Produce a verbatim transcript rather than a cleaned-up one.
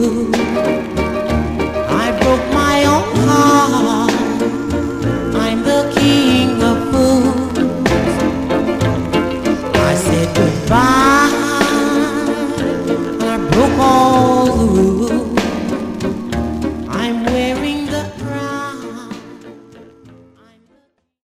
blue. I broke my own heart. I'm the king of fools. I said goodbye. I broke all the rules.